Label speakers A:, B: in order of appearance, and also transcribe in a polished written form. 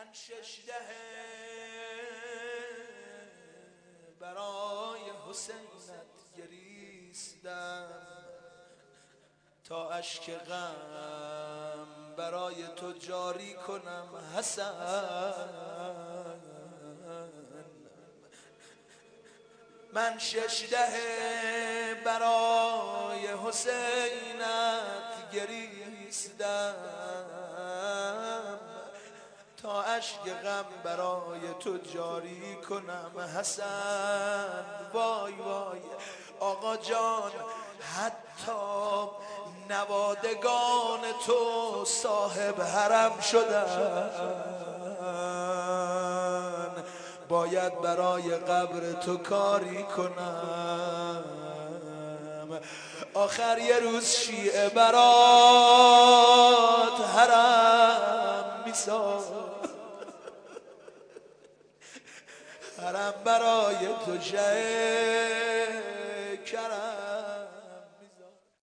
A: من 6 دهه برای حسینت گریستم تا اشک غم برای تو جاری کنم حسن. من 6 دهه برای حسینت گریستم تا اشک غم برای تو جاری کنم حسن. وای وای آقا جان، حتی نوادگان تو صاحب حرم شدن، باید برای قبر تو کاری کنم. آخر یه روز شیعه برات حرم میساز، حرم برای تو شه